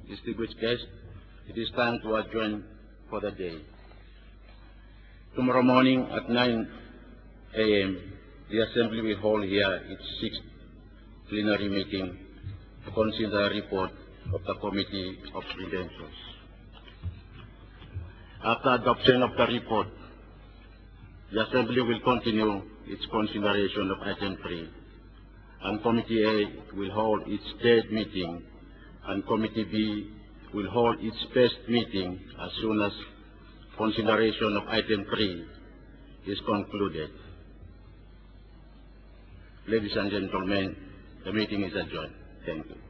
distinguished guests, it is time to adjourn for the day. Tomorrow morning at 9 a.m., the Assembly will hold here its sixth plenary meeting to consider the report of the Committee of Credentials. After adoption of the report, the Assembly will continue its consideration of item 3, and Committee A will hold its third meeting, and Committee B will hold its first meeting as soon as consideration of item 3 is concluded. Ladies and gentlemen, the meeting is adjourned. Thank you.